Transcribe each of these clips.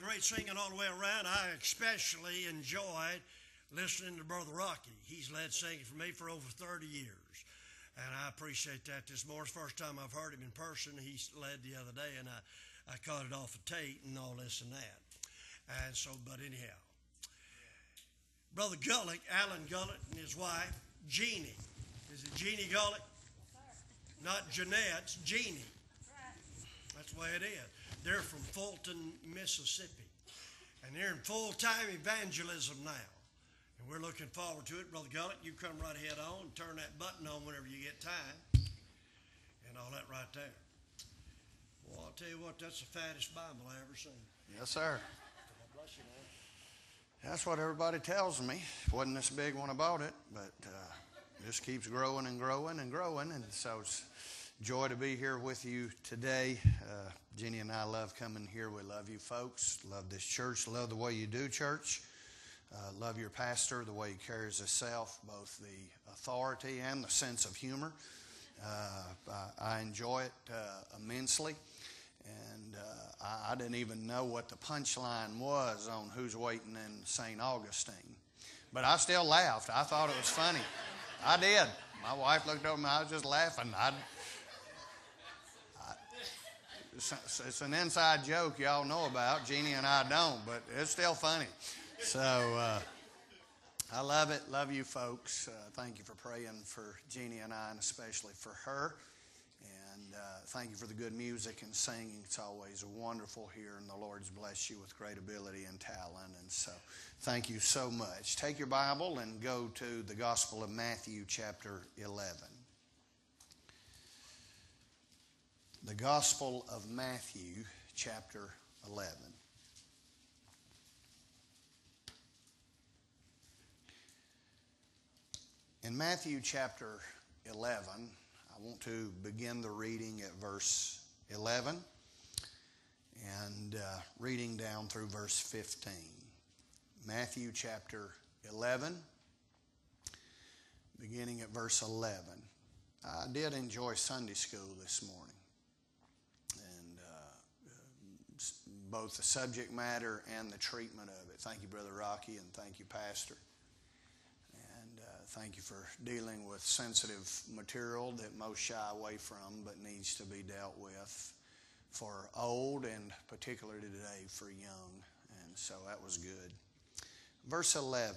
great singing all the way around. I especially enjoyed listening to Brother Rocky. He's led singing for me for over 30 years. And I appreciate that this morning. It's the first time I've heard him in person. He led the other day, and I caught it off of tape and all this and that. And so, but anyhow, Brother Gullett, Alan Gullett, and his wife, Jeannie. Is it Jeannie Gullett? Not Jeanette, it's Jeannie. That's the way it is. They're from Fulton, Mississippi. And they're in full-time evangelism now. And we're looking forward to it. Brother Gullett, you come right ahead on and turn that button on whenever you get time. And all that right there. Well, I'll tell you what, that's the fattest Bible I ever seen. Yes, sir. God bless you, man. That's what everybody tells me. It wasn't this big when I bought it, but it just keeps growing and growing and growing. And so it's a joy to be here with you today. Jenny and I love coming here. We love you folks. Love this church. Love the way you do church. Love your pastor, the way he carries himself, both the authority and the sense of humor. I enjoy it immensely. And I didn't even know what the punchline was on Who's Waiting in St. Augustine. But I still laughed. I thought it was funny. I did. My wife looked over me. I was just laughing. It's an inside joke y'all know about. Jeannie and I don't, but it's still funny. So I love it. Love you folks. Thank you for praying for Jeannie and I, and especially for her. And thank you for the good music and singing. It's always wonderful here, and the Lord's blessed you with great ability and talent. And so thank you so much. Take your Bible and go to the Gospel of Matthew, chapter 11. The Gospel of Matthew, chapter 11. In Matthew chapter 11, I want to begin the reading at verse 11 and reading down through verse 15. Matthew chapter 11, beginning at verse 11. I did enjoy Sunday school this morning. Both the subject matter and the treatment of it. Thank you, Brother Rocky, and thank you, Pastor. And thank you for dealing with sensitive material that most shy away from but needs to be dealt with for old and particularly today for young. And so that was good. Verse 11.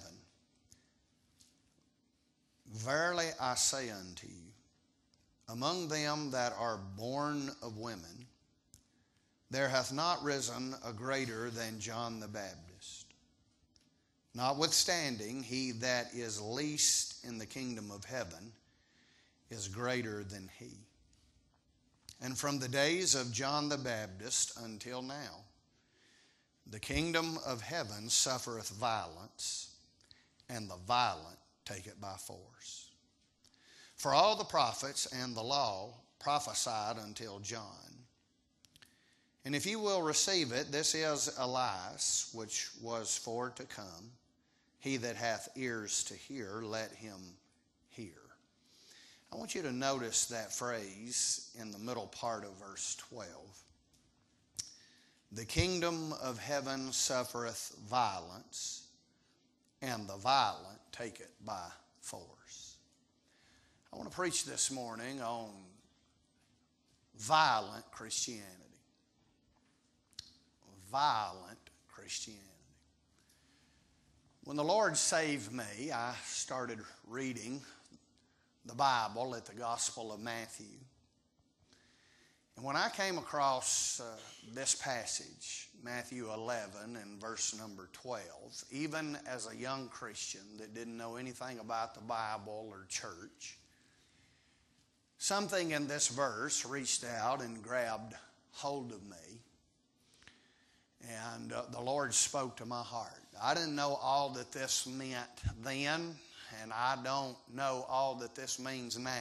Verily I say unto you, among them that are born of women, there hath not risen a greater than John the Baptist. Notwithstanding, he that is least in the kingdom of heaven is greater than he. And from the days of John the Baptist until now, the kingdom of heaven suffereth violence, and the violent take it by force. For all the prophets and the law prophesied until John. And if you will receive it, this is Elias, which was for to come. He that hath ears to hear, let him hear. I want you to notice that phrase in the middle part of verse 12. The kingdom of heaven suffereth violence, and the violent take it by force. I want to preach this morning on violent Christianity. Violent Christianity. When the Lord saved me, I started reading the Bible at the Gospel of Matthew. And when I came across this passage, Matthew 11 and verse number 12, even as a young Christian that didn't know anything about the Bible or church, something in this verse reached out and grabbed hold of me. And the Lord spoke to my heart. I didn't know all that this meant then, and I don't know all that this means now.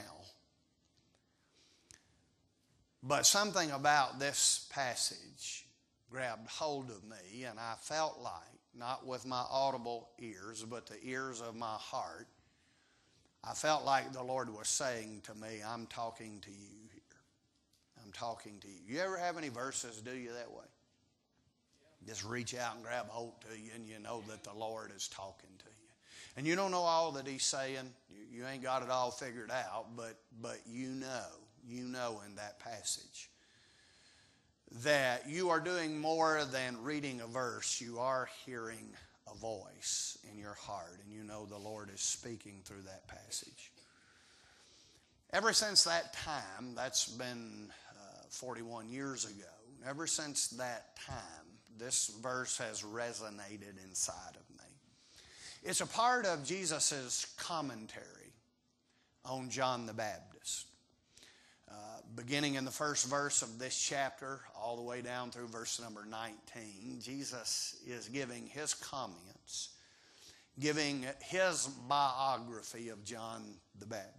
But something about this passage grabbed hold of me, and I felt like, not with my audible ears, but the ears of my heart, I felt like the Lord was saying to me, I'm talking to you here. I'm talking to you. You ever have any verses do you that way? just reach out and grab hold to you, and you know that the Lord is talking to you. And you don't know all that He's saying. You ain't got it all figured out, but you know in that passage that you are doing more than reading a verse. You are hearing a voice in your heart, and you know the Lord is speaking through that passage. Ever since that time, that's been 41 years ago, ever since that time, this verse has resonated inside of me. It's a part of Jesus' commentary on John the Baptist. Beginning in the first verse of this chapter, all the way down through verse number 19, Jesus is giving his comments, giving his biography of John the Baptist.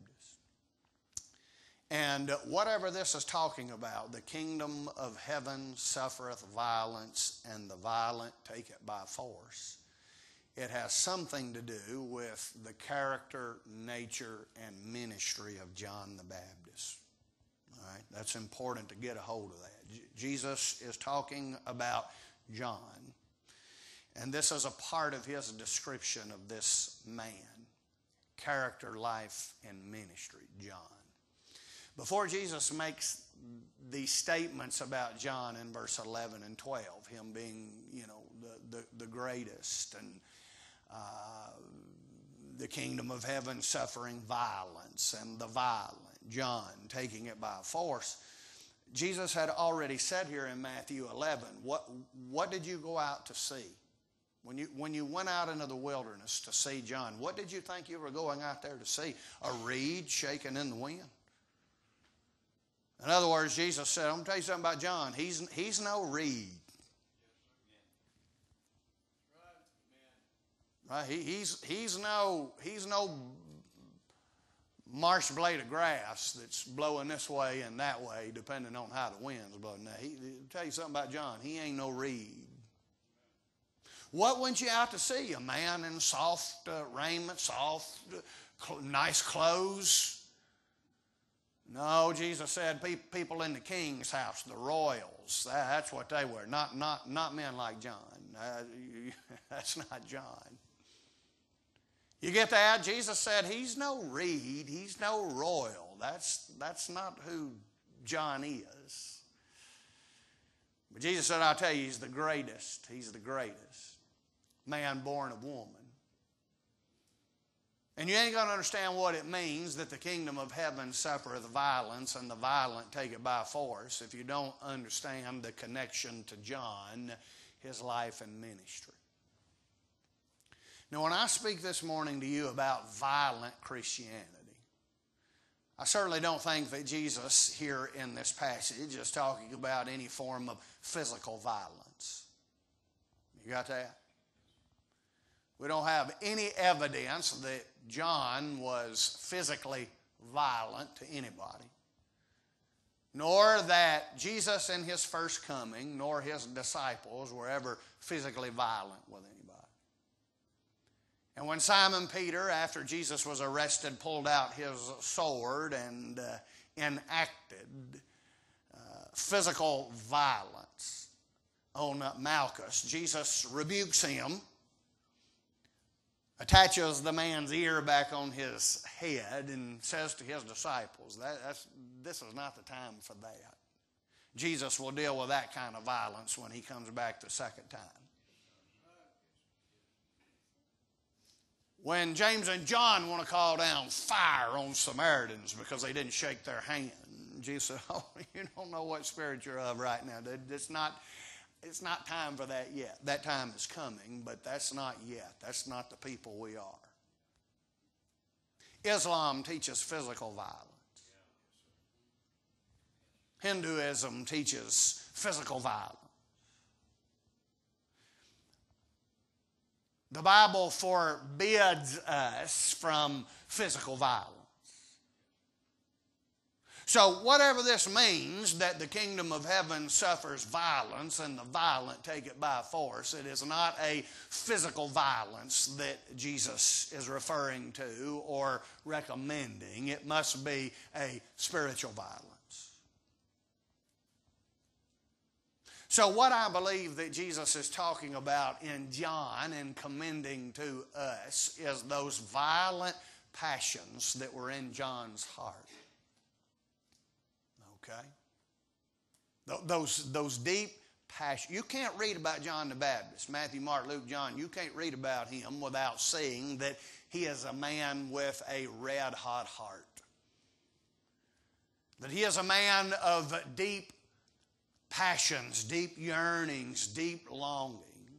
And whatever this is talking about, the kingdom of heaven suffereth violence, and the violent take it by force. It has something to do with the character, nature, and ministry of John the Baptist. All right? That's important to get a hold of that. Jesus is talking about John, and this is a part of his description of this man. Character, life, and ministry, John. Before Jesus makes these statements about John in verse 11 and 12, him being, the greatest, and the kingdom of heaven suffering violence, and the violent, John taking it by force, Jesus had already said here in Matthew 11, what did you go out to see? When you went out into the wilderness to see John, what did you think you were going out there to see? A reed shaking in the wind? In other words, Jesus said, I'm going to tell you something about John. He's no reed. Right? He's no marsh blade of grass that's blowing this way and that way, depending on how the wind's blowing. Now, I'll tell you something about John. He ain't no reed. What went you out to see? A man in soft raiment, soft, nice clothes? No, Jesus said people in the king's house, the royals, that's what they were. Not men like John. That's not John. You get that? Jesus said he's no reed, he's no royal. That's not who John is. But Jesus said, I'll tell you, he's the greatest. He's the greatest. Man born of woman. And you ain't going to understand what it means that the kingdom of heaven suffereth violence, and the violent take it by force, if you don't understand the connection to John, his life and ministry. Now, when I speak this morning to you about violent Christianity, I certainly don't think that Jesus here in this passage is talking about any form of physical violence. You got that? We don't have any evidence that John was physically violent to anybody, nor that Jesus in his first coming, nor his disciples were ever physically violent with anybody. And when Simon Peter, after Jesus was arrested, pulled out his sword and enacted physical violence on Malchus, Jesus rebukes him, attaches the man's ear back on his head, and says to his disciples, this is not the time for that. Jesus will deal with that kind of violence when he comes back the second time. When James and John want to call down fire on Samaritans because they didn't shake their hand, Jesus said, you don't know what spirit you're of right now. It's not time for that yet. That time is coming, but that's not yet. That's not the people we are. Islam teaches physical violence. Hinduism teaches physical violence. The Bible forbids us from physical violence. So whatever this means, that the kingdom of heaven suffers violence and the violent take it by force, it is not a physical violence that Jesus is referring to or recommending. It must be a spiritual violence. So what I believe that Jesus is talking about in John and commending to us is those violent passions that were in John's heart. Okay? Those deep passions. You can't read about John the Baptist, Matthew, Mark, Luke, John. You can't read about him without seeing that he is a man with a red-hot heart. That he is a man of deep passions, deep yearnings, deep longings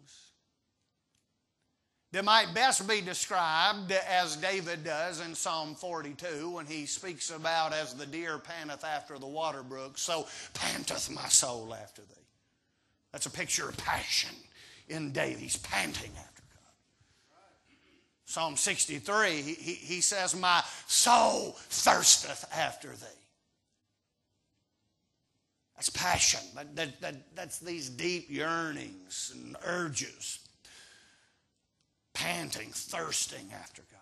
that might best be described as David does in Psalm 42 when he speaks about, as the deer panteth after the water brook, so panteth my soul after thee. That's a picture of passion in David. He's panting after God. Psalm 63, he says, my soul thirsteth after thee. That's passion. That's these deep yearnings and urges. Panting, thirsting after God.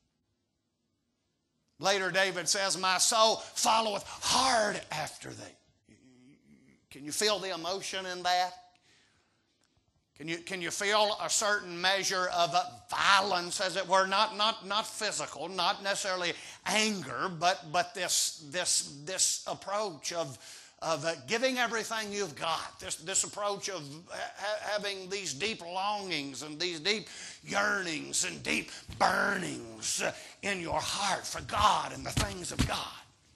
Later David says, my soul followeth hard after thee. Can you feel the emotion in that? Can you feel a certain measure of violence, as it were? Not physical, not necessarily anger, but this approach of giving everything you've got, this approach of having these deep longings and these deep yearnings and deep burnings in your heart for God and the things of God.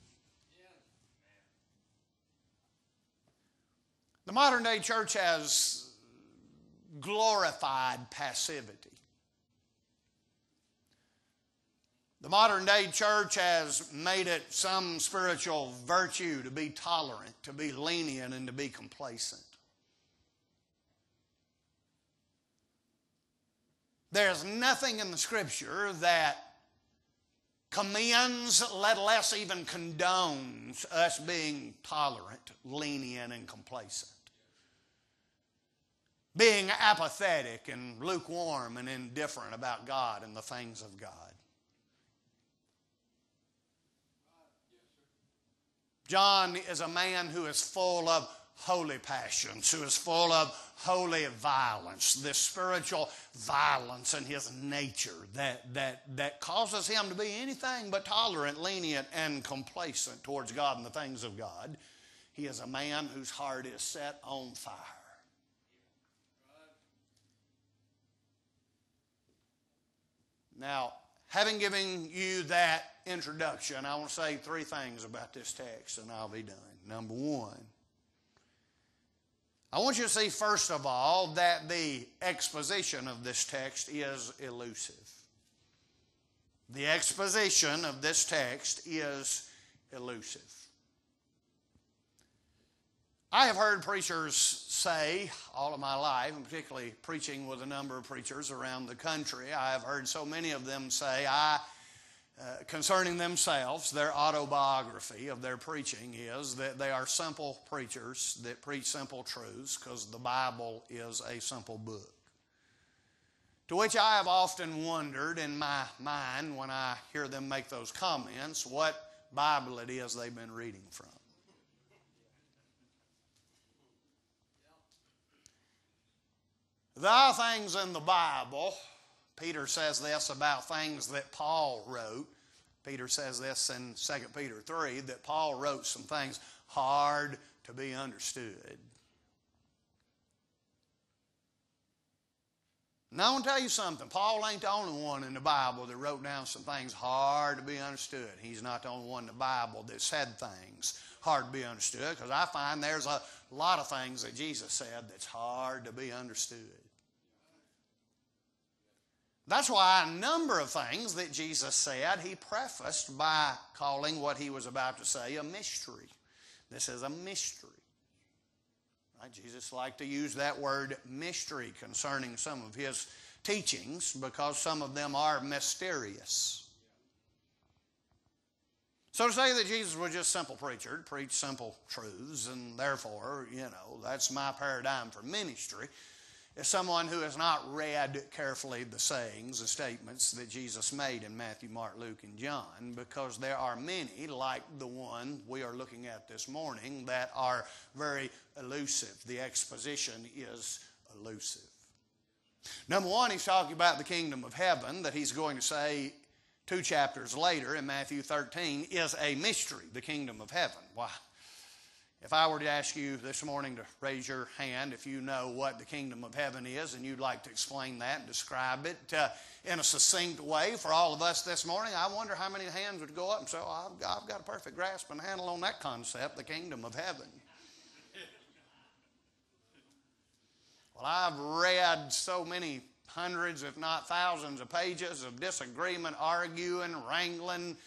The modern day church has glorified passivity. The modern day church has made it some spiritual virtue to be tolerant, to be lenient, and to be complacent. There's nothing in the Scripture that commends, let less even condones, us being tolerant, lenient, and complacent. Being apathetic and lukewarm and indifferent about God and the things of God. John is a man who is full of holy passions, who is full of holy violence, this spiritual violence in his nature that causes him to be anything but tolerant, lenient, and complacent towards God and the things of God. He is a man whose heart is set on fire. Now, having given you that introduction, I want to say three things about this text and I'll be done. Number one, I want you to see first of all that the exposition of this text is elusive. The exposition of this text is elusive. I have heard preachers say all of my life, and particularly preaching with a number of preachers around the country, I have heard so many of them say, concerning themselves, their autobiography of their preaching is that they are simple preachers that preach simple truths because the Bible is a simple book. To which I have often wondered in my mind when I hear them make those comments what Bible it is they've been reading from. There are things in the Bible, Peter says this about things that Paul wrote. Peter says this in 2 Peter 3, that Paul wrote some things hard to be understood. Now I want to tell you something. Paul ain't the only one in the Bible that wrote down some things hard to be understood. He's not the only one in the Bible that said things hard to be understood, because I find there's a lot of things that Jesus said that's hard to be understood. That's why a number of things that Jesus said, he prefaced by calling what he was about to say a mystery. This is a mystery. Right? Jesus liked to use that word mystery concerning some of his teachings because some of them are mysterious. So to say that Jesus was just a simple preacher, preached simple truths, and therefore, that's my paradigm for ministry, is someone who has not read carefully the sayings, the statements that Jesus made in Matthew, Mark, Luke, and John, because there are many, like the one we are looking at this morning, that are very elusive. The exposition is elusive. Number one, he's talking about the kingdom of heaven that he's going to say 2 chapters later in Matthew 13 is a mystery, the kingdom of heaven. Why? If I were to ask you this morning to raise your hand if you know what the kingdom of heaven is and you'd like to explain that and describe it in a succinct way for all of us this morning, I wonder how many hands would go up and say, oh, I've got a perfect grasp and handle on that concept, the kingdom of heaven. Well, I've read so many hundreds, if not thousands, of pages of disagreement, arguing, wrangling,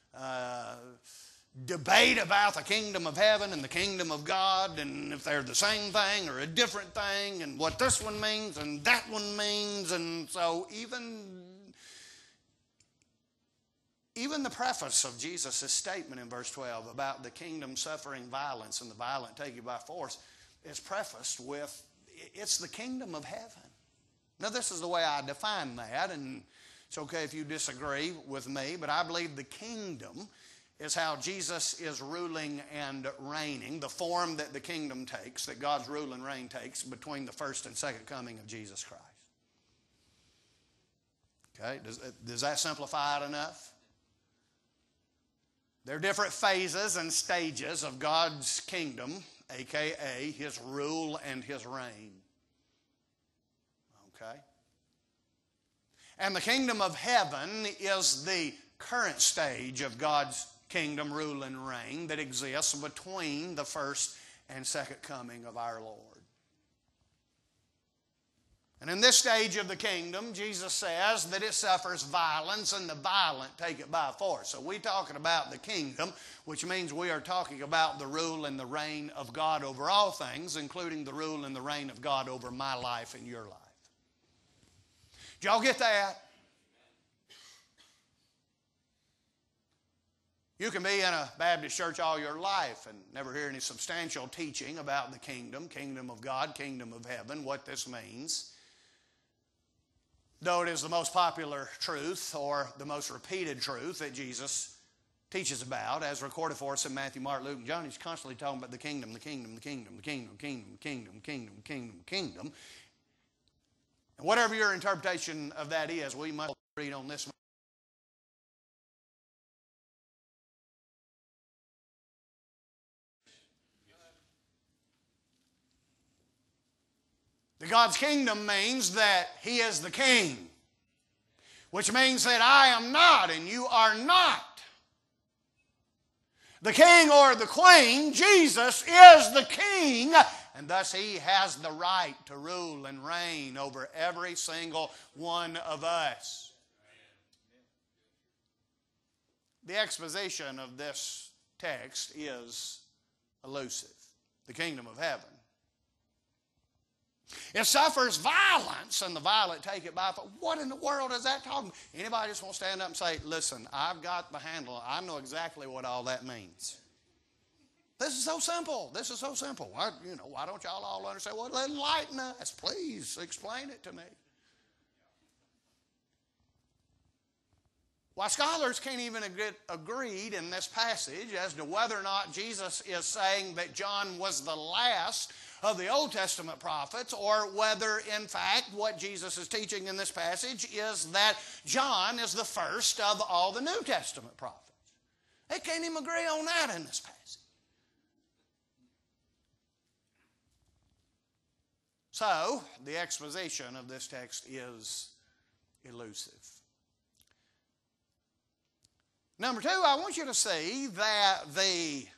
debate about the kingdom of heaven and the kingdom of God, and if they're the same thing or a different thing, and what this one means and that one means. And so even the preface of Jesus' statement in verse 12 about the kingdom suffering violence and the violent taking by force is prefaced with, it's the kingdom of heaven. Now, this is the way I define that, and it's okay if you disagree with me, but I believe the kingdom is how Jesus is ruling and reigning, the form that the kingdom takes, that God's rule and reign takes between the first and second coming of Jesus Christ. Okay, does that simplify it enough? There are different phases and stages of God's kingdom, a.k.a. His rule and His reign. Okay? And the kingdom of heaven is the current stage of God's kingdom, rule, and reign that exists between the first and second coming of our Lord. And in this stage of the kingdom, Jesus says that it suffers violence, and the violent take it by force. So we're talking about the kingdom, which means we are talking about the rule and the reign of God over all things, including the rule and the reign of God over my life and your life. Did y'all get that? You can be in a Baptist church all your life and never hear any substantial teaching about the kingdom, kingdom of God, kingdom of heaven, what this means. Though it is the most popular truth or the most repeated truth that Jesus teaches about, as recorded for us in Matthew, Mark, Luke, and John, he's constantly talking about the kingdom, the kingdom, the kingdom, the kingdom, the kingdom, the kingdom, the kingdom, the kingdom, the kingdom. And whatever your interpretation of that is, we must read on this. God's kingdom means that He is the king, which means that I am not and you are not. The king or the queen, Jesus is the king, and thus He has the right to rule and reign over every single one of us. The exposition of this text is elusive. The kingdom of heaven. It suffers violence, and the violent take it by force. What in the world is that talking? Anybody just want to stand up and say, listen, I've got the handle. I know exactly what all that means. This is so simple. This is so simple. Why don't y'all all understand? Well, enlighten us. Please explain it to me. Why scholars can't even get agreed in this passage as to whether or not Jesus is saying that John was the last of the Old Testament prophets, or whether, in fact, what Jesus is teaching in this passage is that John is the first of all the New Testament prophets. They can't even agree on that in this passage. So, the exposition of this text is elusive. Number two, I want you to see that the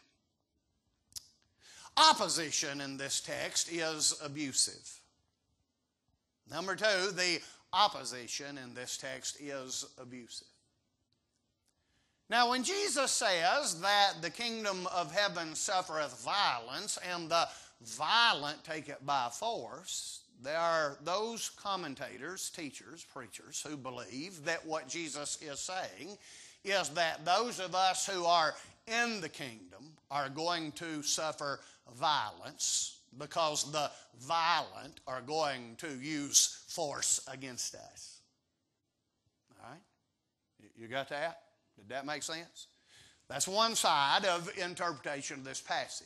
opposition in this text is abusive. Number two, the opposition in this text is abusive. Now, when Jesus says that the kingdom of heaven suffereth violence, and the violent take it by force, there are those commentators, teachers, preachers, who believe that what Jesus is saying is that those of us who are in the kingdom are going to suffer violence, because the violent are going to use force against us. All right? You got that? Did that make sense? That's one side of interpretation of this passage.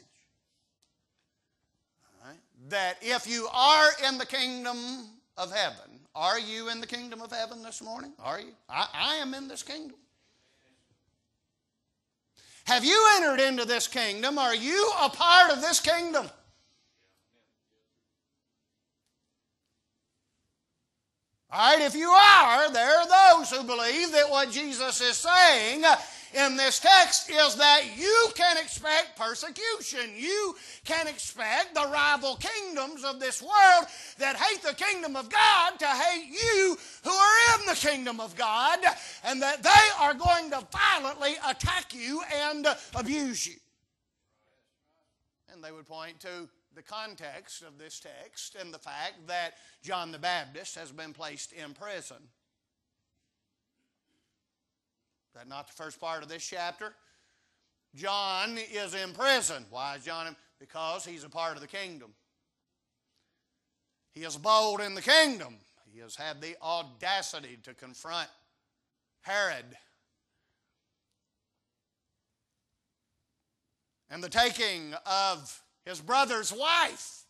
All right? That if you are in the kingdom of heaven, are you in the kingdom of heaven this morning? Are you? I am in this kingdom. Have you entered into this kingdom? Are you a part of this kingdom? All right, if you are, there are those who believe that what Jesus is saying in this text is that you can expect persecution. You can expect the rival kingdoms of this world that hate the kingdom of God to hate you who are in the kingdom of God, and that they are going to violently attack you and abuse you. And they would point to the context of this text and the fact that John the Baptist has been placed in prison. Is that not the first part of this chapter? John is in prison. Why is John in? Because he's a part of the kingdom. He is bold in the kingdom. He has had the audacity to confront Herod and the taking of his brother's wife.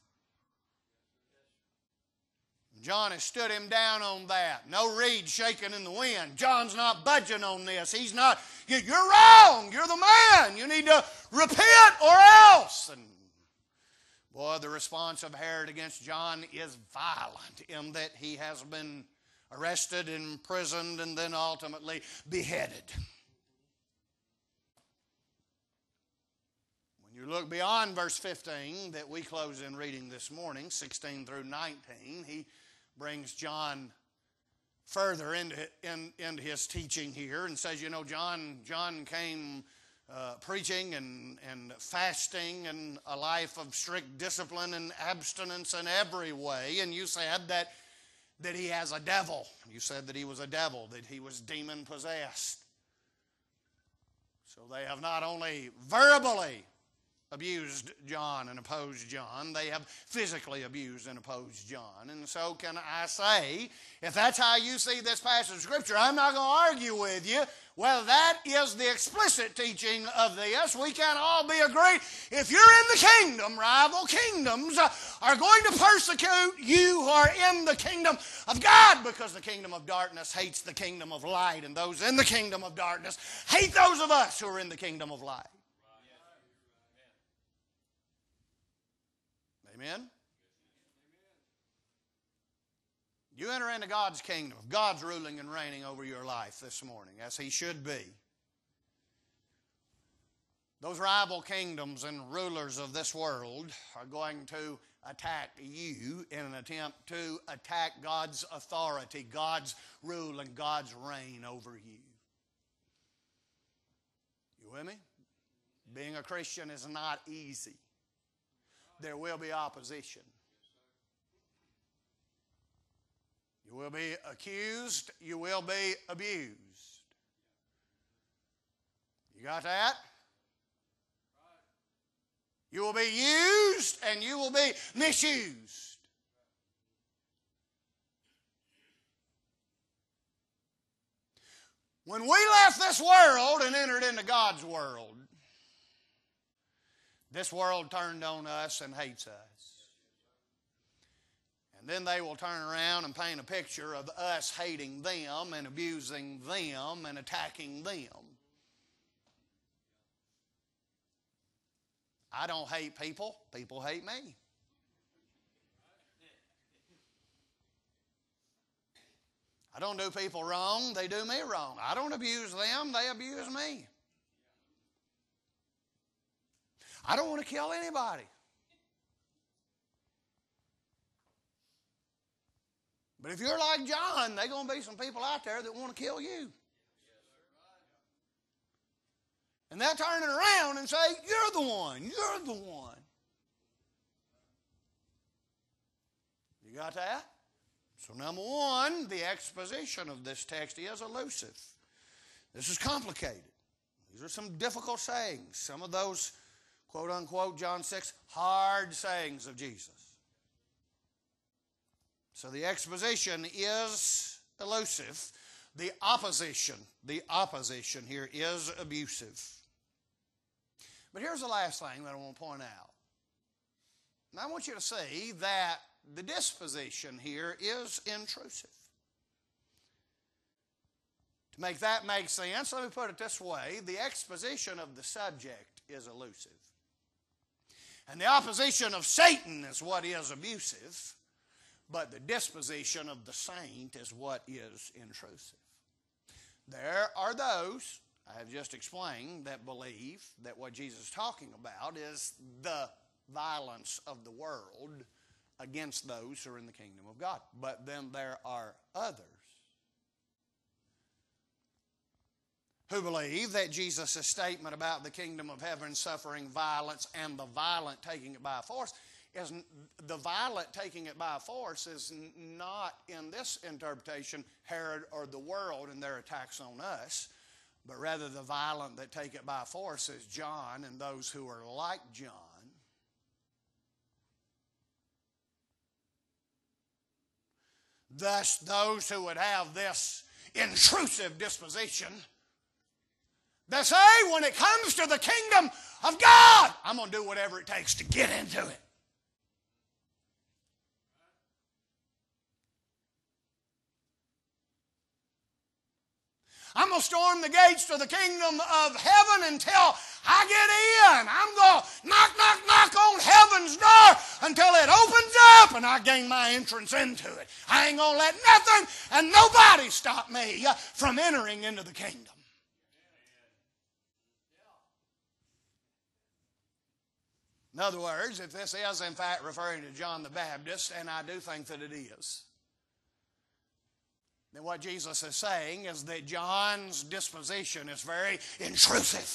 John has stood him down on that. No reed shaking in the wind. John's not budging on this. He's not, you're wrong. You're the man. You need to repent or else. And boy, the response of Herod against John is violent in that he has been arrested, imprisoned, and then ultimately beheaded. When you look beyond verse 15 that we close in reading this morning, 16 through 19, he brings John further into his teaching here and says, you know, John came preaching and fasting and a life of strict discipline and abstinence in every way. And you said that he has a devil. You said that he was a devil, that he was demon possessed. So they have not only verbally abused John and opposed John, they have physically abused and opposed John. And so can I say, if that's how you see this passage of Scripture, I'm not going to argue with you. Well, that is the explicit teaching of this. We can all be agreed. If you're in the kingdom, rival kingdoms are going to persecute you who are in the kingdom of God, because the kingdom of darkness hates the kingdom of light, and those in the kingdom of darkness hate those of us who are in the kingdom of light. Amen? You enter into God's kingdom. God's ruling and reigning over your life this morning, as He should be. Those rival kingdoms and rulers of this world are going to attack you in an attempt to attack God's authority, God's rule, and God's reign over you. You with me? Being a Christian is not easy. There will be opposition. You will be accused. You will be abused. You got that? You will be used and you will be misused. When we left this world and entered into God's world, this world turned on us and hates us. And then they will turn around and paint a picture of us hating them and abusing them and attacking them. I don't hate people. People hate me. I don't do people wrong. They do me wrong. I don't abuse them. They abuse me. I don't want to kill anybody. But if you're like John, there are going to be some people out there that want to kill you. And they'll turn it around and say, you're the one. You're the one. You got that? So number one, the exposition of this text is elusive. This is complicated. These are some difficult sayings. Some of those quote unquote, John 6, hard sayings of Jesus. So the exposition is elusive. The opposition here is abusive. But here's the last thing that I want to point out. And I want you to see that the disposition here is intrusive. To make that make sense, let me put it this way. The exposition of the subject is elusive. And the opposition of Satan is what is abusive. But the disposition of the saint is what is intrusive. There are those, I have just explained, that believe that what Jesus is talking about is the violence of the world against those who are in the kingdom of God. But then there are others who believe that Jesus' statement about the kingdom of heaven suffering violence and the violent taking it by force is the violent taking it by force is not in this interpretation Herod or the world and their attacks on us, but rather the violent that take it by force is John and those who are like John. Thus, those who would have this intrusive disposition, they say, when it comes to the kingdom of God, I'm going to do whatever it takes to get into it. I'm going to storm the gates to the kingdom of heaven until I get in. I'm going to knock on heaven's door until it opens up and I gain my entrance into it. I ain't going to let nothing and nobody stop me from entering into the kingdom. In other words, if this is in fact referring to John the Baptist, and I do think that it is, then what Jesus is saying is that John's disposition is very intrusive.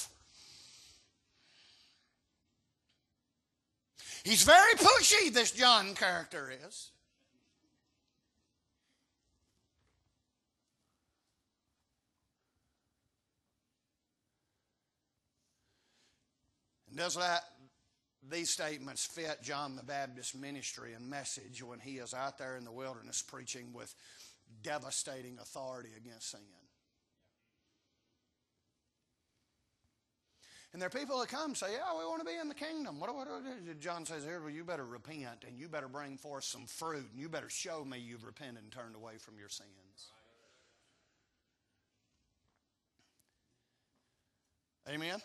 He's very pushy, this John character is. And does these statements fit John the Baptist's ministry and message when he is out there in the wilderness preaching with devastating authority against sin? And there are people that come and say, yeah, we want to be in the kingdom. What do I do? John says here, well, you better repent and you better bring forth some fruit and you better show me you've repented and turned away from your sins. Amen?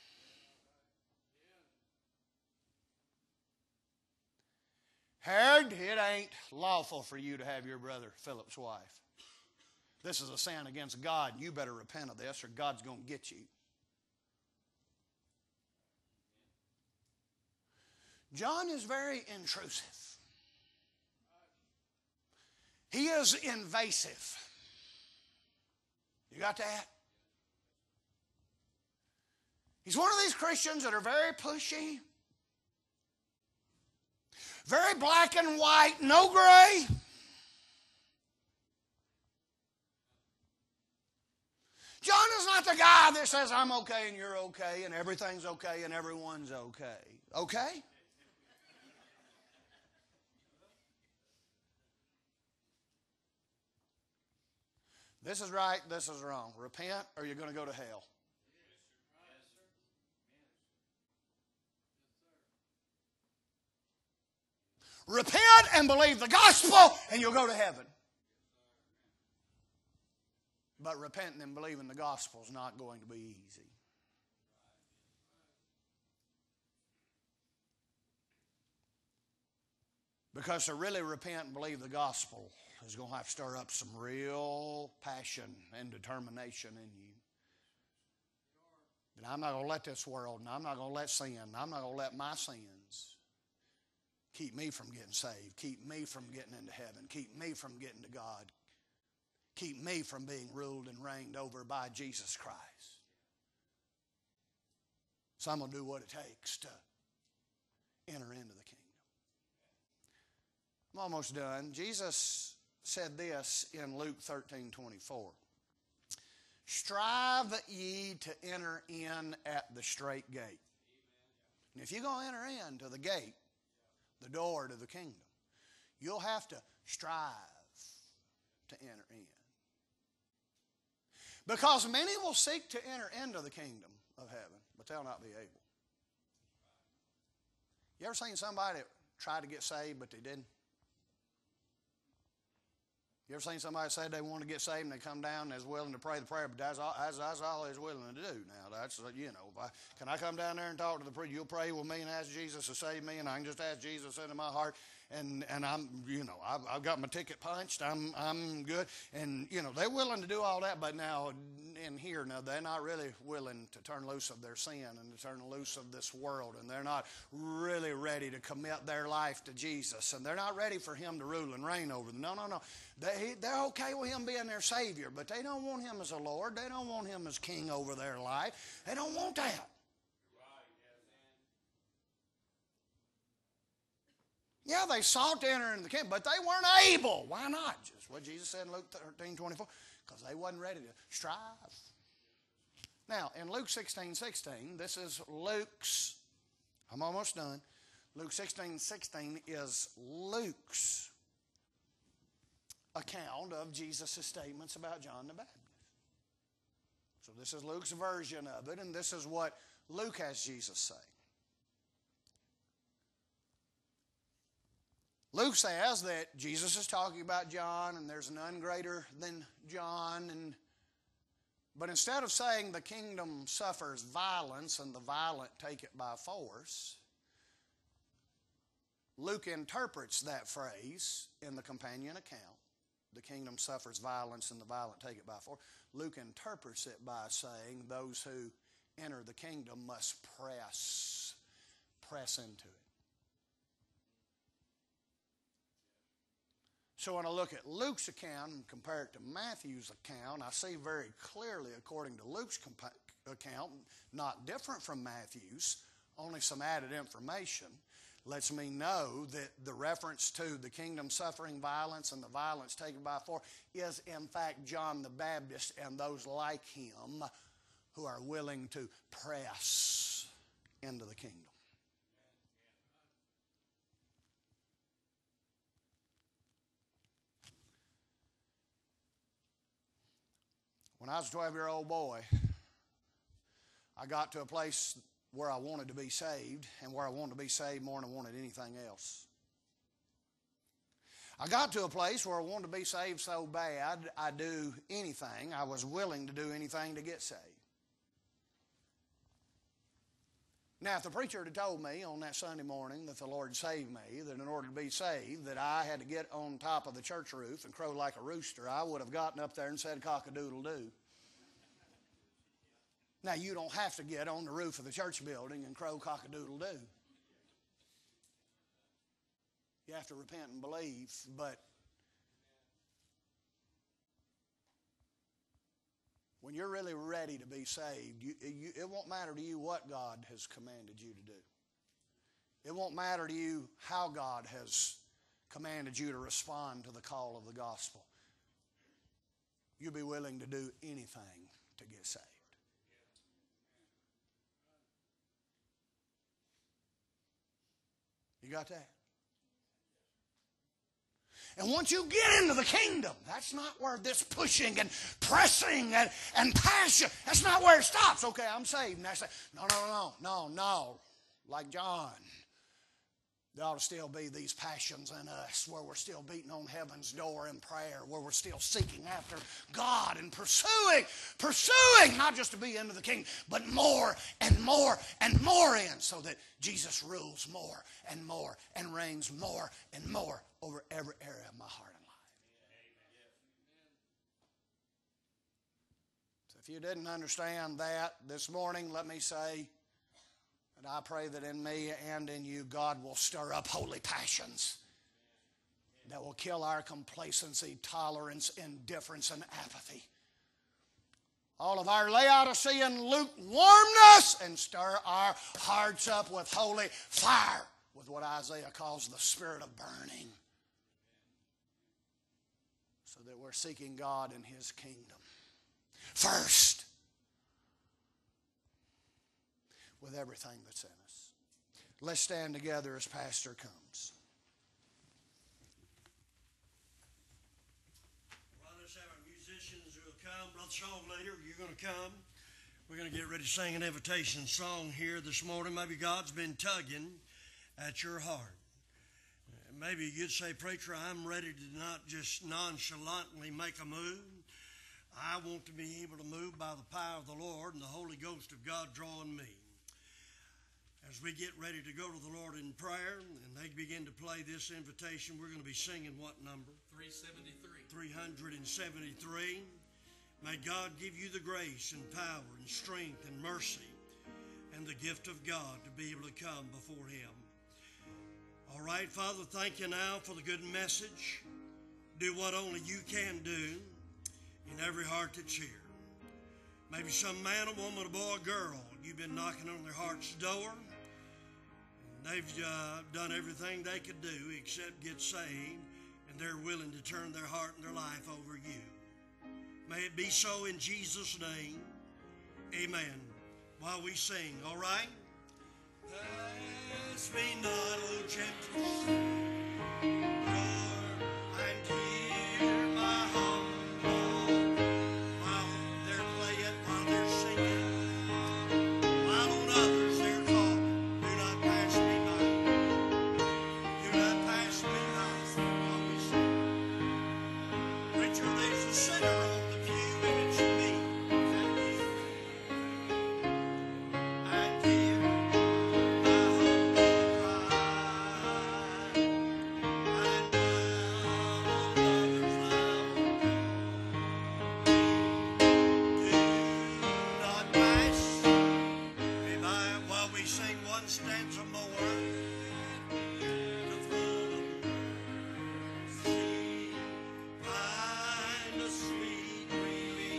Herod, it ain't lawful for you to have your brother Philip's wife. This is a sin against God. You better repent of this or God's going to get you. John is very intrusive. He is invasive. You got that? He's one of these Christians that are very pushy, very black and white, no gray. John is not the guy that says, I'm okay and you're okay and everything's okay and everyone's okay. Okay? This is right, this is wrong. Repent or you're going to go to hell. Repent and believe the gospel and you'll go to heaven. But repenting and believing the gospel is not going to be easy. Because to really repent and believe the gospel is going to have to stir up some real passion and determination in you. And I'm not going to let this world, and I'm not going to let sin, and I'm not going to let my sins keep me from getting saved, keep me from getting into heaven, keep me from getting to God, keep me from being ruled and reigned over by Jesus Christ. So I'm going to do what it takes to enter into the kingdom. I'm almost done. Jesus said this in Luke 13:24. Strive ye to enter in at the strait gate. And if you're going to enter into the gate, the door to the kingdom, you'll have to strive to enter in. Because many will seek to enter into the kingdom of heaven, but they'll not be able. You ever seen somebody that tried to get saved, but they didn't? You ever seen somebody say they want to get saved and they come down and they're willing to pray the prayer, but that's all they're willing to do now. That's, can I come down there and talk to the preacher? You'll pray with me and ask Jesus to save me, and I can just ask Jesus into my heart, and I'm, I've got my ticket punched. I'm good. And, they're willing to do all that, but now in here, now they're not really willing to turn loose of their sin and to turn loose of this world, and they're not really ready to commit their life to Jesus, and they're not ready for Him to rule and reign over them. No. They're okay with Him being their Savior, but they don't want Him as a Lord. They don't want Him as King over their life. They don't want that. Yeah, they sought to enter into the kingdom, but they weren't able. Why not? Just what Jesus said in Luke 13:24. Because they wasn't ready to strive. Now, in Luke 16:16, this is Luke's, I'm almost done. Luke 16:16 is Luke's account of Jesus' statements about John the Baptist. So this is Luke's version of it, and this is what Luke has Jesus say. Luke says that Jesus is talking about John, and there's none greater than John. But instead of saying the kingdom suffers violence and the violent take it by force, Luke interprets that phrase in the companion account. The kingdom suffers violence and the violent take it by force. Luke interprets it by saying those who enter the kingdom must press into it. So when I look at Luke's account and compare it to Matthew's account, I see very clearly, according to Luke's account, not different from Matthew's, only some added information, lets me know that the reference to the kingdom suffering violence and the violence taken by force is in fact John the Baptist and those like him who are willing to press into the kingdom. When I was a 12-year-old boy, I got to a place where I wanted to be saved, and where I wanted to be saved more than I wanted anything else. I got to a place where I wanted to be saved so bad, I'd do anything. I was willing to do anything to get saved. Now, if the preacher had told me on that Sunday morning that the Lord saved me, that in order to be saved, that I had to get on top of the church roof and crow like a rooster, I would have gotten up there and said cock-a-doodle-doo. Now, you don't have to get on the roof of the church building and crow cock-a-doodle-doo. You have to repent and believe, but when you're really ready to be saved, it won't matter to you what God has commanded you to do. It won't matter to you how God has commanded you to respond to the call of the gospel. You'll be willing to do anything to get saved. You got that? And once you get into the kingdom, that's not where this pushing and pressing and passion, that's not where it stops. Okay, I'm saved. And I say, no. Like John, there ought to still be these passions in us where we're still beating on heaven's door in prayer, where we're still seeking after God and pursuing, not just to be into the kingdom, but more and more and more in, so that Jesus rules more and reigns more and more over every area of my heart and life. So if you didn't understand that this morning, let me say, and I pray that in me and in you, God will stir up holy passions that will kill our complacency, tolerance, indifference, and apathy. All of our Laodicean lukewarmness, and stir our hearts up with holy fire, with what Isaiah calls the spirit of burning, so that we're seeking God in His kingdom first, with everything that's in us. Let's stand together as Pastor comes. Well, let's have our musicians who will come. Brother Song later, you're going to come. We're going to get ready to sing an invitation song here this morning. Maybe God's been tugging at your heart. Maybe you'd say, Preacher, I'm ready to not just nonchalantly make a move. I want to be able to move by the power of the Lord and the Holy Ghost of God drawing me. As we get ready to go to the Lord in prayer and they begin to play this invitation, we're going to be singing what number? 373. 373. May God give you the grace and power and strength and mercy and the gift of God to be able to come before Him. All right, Father, thank you now for the good message. Do what only you can do in every heart that's here. Maybe some man, a woman, a boy, a girl, you've been knocking on their heart's door. They've done everything they could do except get saved, and they're willing to turn their heart and their life over you. May it be so in Jesus' name. Amen. While we sing, all right? Pass me not, O gentle Savior, and hear my humble while they're playing, while they're singing, while on others they're talking. Do not pass me by. Do not pass me by while we sing. Preacher, there's a sinner on the pew, and it's me. And hear my humble cry, and while on others I will go. Do not pass me by while we sing one stanza more. The throne of mercy, find a sweet relief.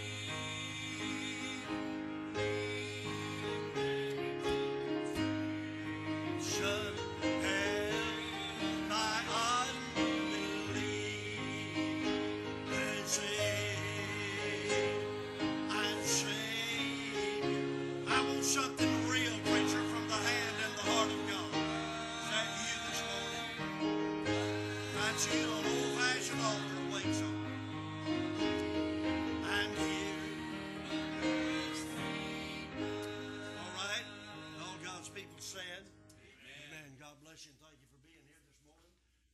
Should help my unbelief, and Savior, I want something real, preacher, from the hand and the heart of God. Is that you this morning? That's you on old-fashioned altar.